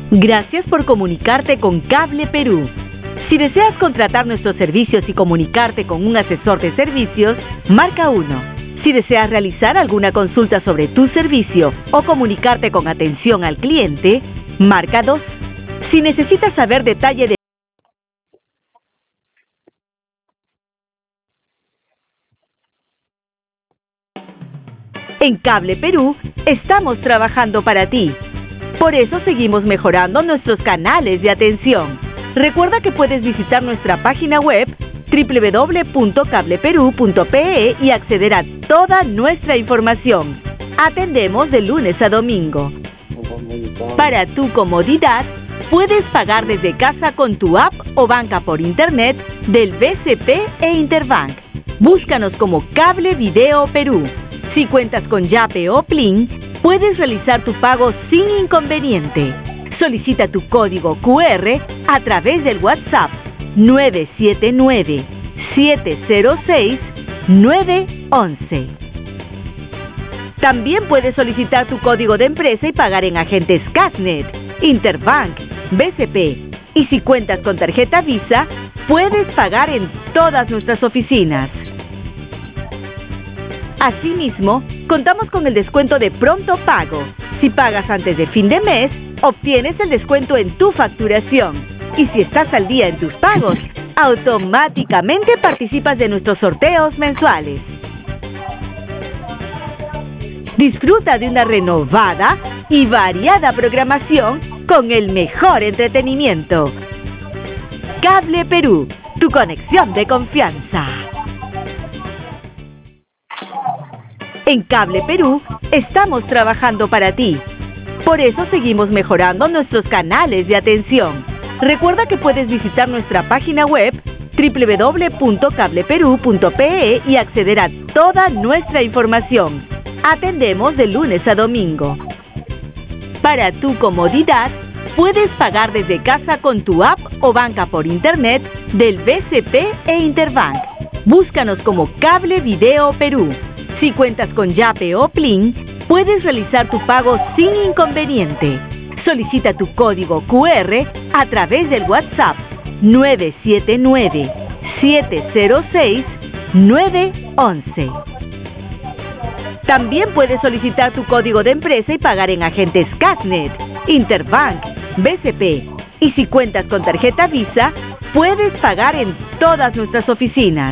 Gracias por comunicarte con Cable Perú. Si deseas contratar nuestros servicios y comunicarte con un asesor de servicios, marca 1. Si deseas realizar alguna consulta sobre tu servicio o comunicarte con atención al cliente, marca 2. Si necesitas saber detalle de En Cable Perú, estamos trabajando para ti. Por eso seguimos mejorando nuestros canales de atención. Recuerda que puedes visitar nuestra página web www.cableperu.pe y acceder a toda nuestra información. Atendemos de lunes a domingo. Para tu comodidad, puedes pagar desde casa con tu app o banca por internet del BCP e Interbank. Búscanos como Cable Video Perú. Si cuentas con Yape o Plin, puedes realizar tu pago sin inconveniente. Solicita tu código QR a través del WhatsApp 979-706-911. También puedes solicitar tu código de empresa y pagar en agentes Casnet, Interbank, BCP. Y si cuentas con tarjeta Visa, puedes pagar en todas nuestras oficinas. Asimismo, contamos con el descuento de pronto pago. Si pagas antes de fin de mes, obtienes el descuento en tu facturación. Y si estás al día en tus pagos, automáticamente participas de nuestros sorteos mensuales. Disfruta de una renovada y variada programación con el mejor entretenimiento. Cable Perú, tu conexión de confianza. En Cable Perú, estamos trabajando para ti. Por eso seguimos mejorando nuestros canales de atención. Recuerda que puedes visitar nuestra página web www.cableperu.pe y acceder a toda nuestra información. Atendemos de lunes a domingo. Para tu comodidad, puedes pagar desde casa con tu app o banca por internet del BCP e Interbank. Búscanos como Cable Video Perú. Si cuentas con Yape o Plin, puedes realizar tu pago sin inconveniente. Solicita tu código QR a través del WhatsApp 979-706-911. También puedes solicitar tu código de empresa y pagar en agentes Casnet, Interbank, BCP. Y si cuentas con tarjeta Visa, puedes pagar en todas nuestras oficinas.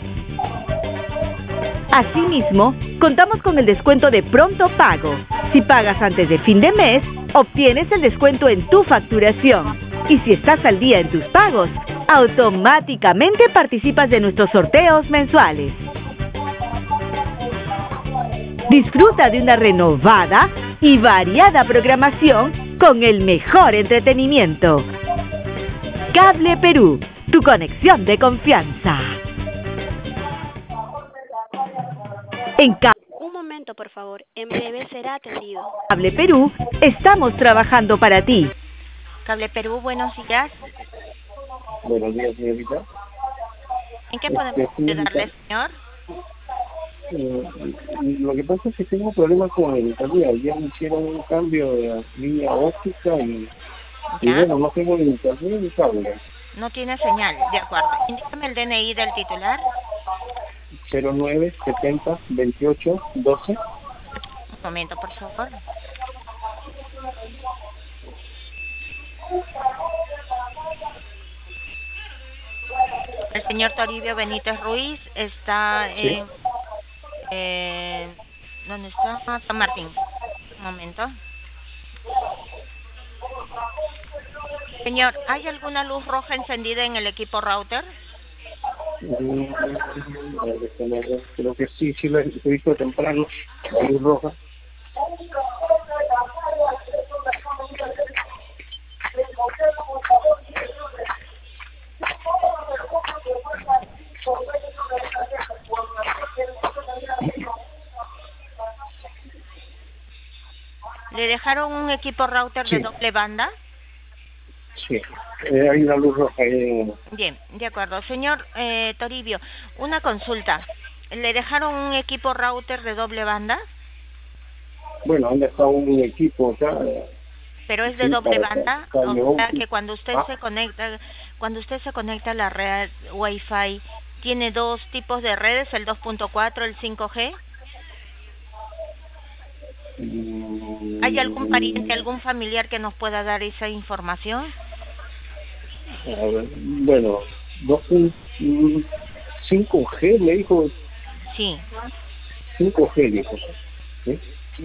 Asimismo, contamos con el descuento de pronto pago. Si pagas antes de fin de mes, obtienes el descuento en tu facturación. Y si estás al día en tus pagos, automáticamente participas de nuestros sorteos mensuales. Disfruta de una renovada y variada programación con el mejor entretenimiento. Cable Perú, tu conexión de confianza. Un momento, por favor. En breve será atendido. Cable Perú, estamos trabajando para ti. Cable Perú, buenos días. Buenos días, señorita. ¿En qué podemos ayudarle, señor? Lo que pasa es que tengo problemas con el internet. Ayer me hicieron un cambio de la línea óptica y bueno, no tengo ni internet ni cable. No tiene señal, de acuerdo. Indícame el DNI del titular. 09702812. Un momento, por favor. El señor Toribio Benítez Ruiz está en... ¿dónde está? San Martín. Un momento. Señor, ¿hay alguna luz roja encendida en el equipo router? Creo que sí la he visto temprano, la luz roja. ¿Le dejaron un equipo router de doble banda? Sí, hay una luz roja ahí. Bien, de acuerdo. Señor Toribio, una consulta. ¿Le dejaron un equipo router de doble banda? Bueno, han dejado un equipo acá Pero es de Sí, doble para banda, cable o sea óptico. que cuando usted se conecta a la red Wi-Fi, tiene dos tipos de redes, el 2.4, el 5G. ¿Hay algún pariente, Mm, algún familiar que nos pueda dar esa información? a ver, bueno, 5G me dijo, Sí, 5G dijo, ¿sí?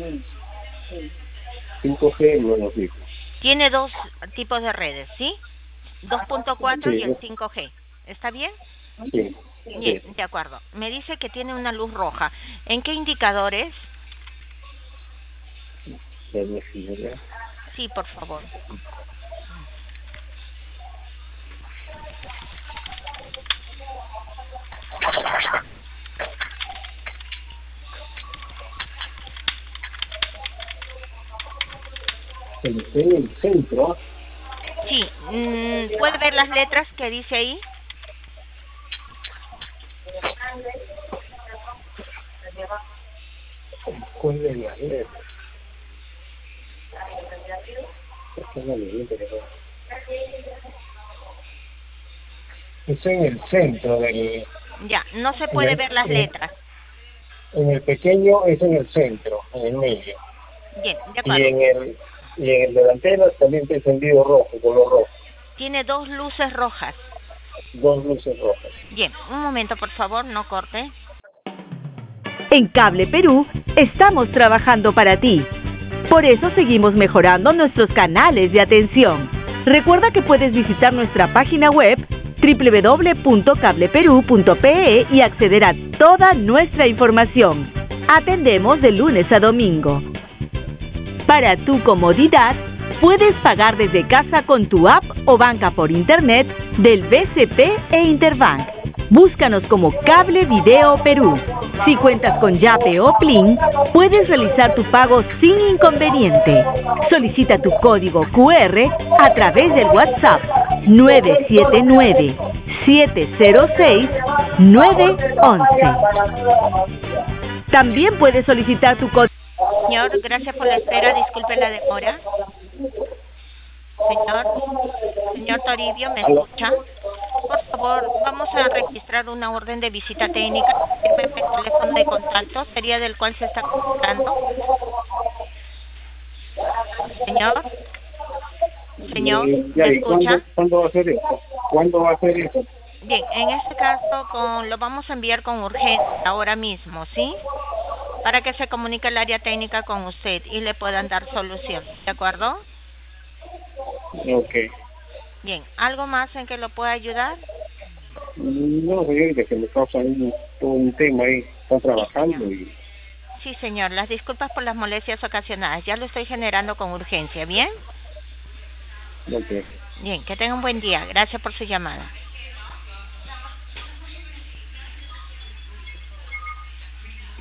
5G no nos dijo. tiene dos tipos de redes, ¿sí? 2.4 y el Sí, 5G. ¿Está bien? sí, Bien, sí. de acuerdo. Me dice que tiene una luz roja. ¿En qué indicadores? Permíteme, ¿ya? Sí, por favor. Está en el centro, Sí, ¿puede ver las letras que dice ahí? ¿cuál es la red? Está en el centro. Está en el centro Ya, no se en puede el, ver las en, letras. en el pequeño es en el centro, en el medio. Bien, de Y acuerdo. en el delantero también está encendido rojo, color rojo. Tiene dos luces rojas. Dos luces rojas. Bien, un momento, por favor, no corte. En Cable Perú estamos trabajando para ti. Por eso seguimos mejorando nuestros canales de atención. Recuerda que puedes visitar nuestra página web www.cableperú.pe y acceder a toda nuestra información. Atendemos de lunes a domingo. Para tu comodidad, puedes pagar desde casa con tu app o banca por internet del BCP e Interbank. Búscanos como Cable Video Perú. Si cuentas con Yape o Plin, puedes realizar tu pago sin inconveniente. Solicita tu código QR a través del WhatsApp 979-706-911. También puedes solicitar tu código. Señor, gracias por la espera. Disculpe la demora. Señor Toribio, ¿me escucha? Por favor, vamos a registrar una orden de visita técnica. Firme el teléfono de contacto, sería del cual se está comunicando. Señor, Ya, ¿me ¿y escucha? cuándo va a ser eso? ¿Cuándo va a ser eso? Bien, en este caso lo vamos a enviar con urgencia ahora mismo, ¿sí? Para que se comunique el área técnica con usted y le puedan dar solución, ¿de acuerdo? Ok. Bien, ¿algo más en que lo pueda ayudar? No, señorita, que me causa un tema ahí. Está trabajando y... Sí, señor, las disculpas por las molestias ocasionadas. Ya lo estoy generando con urgencia, ¿bien? Ok. Bien, que tenga un buen día. Gracias por su llamada.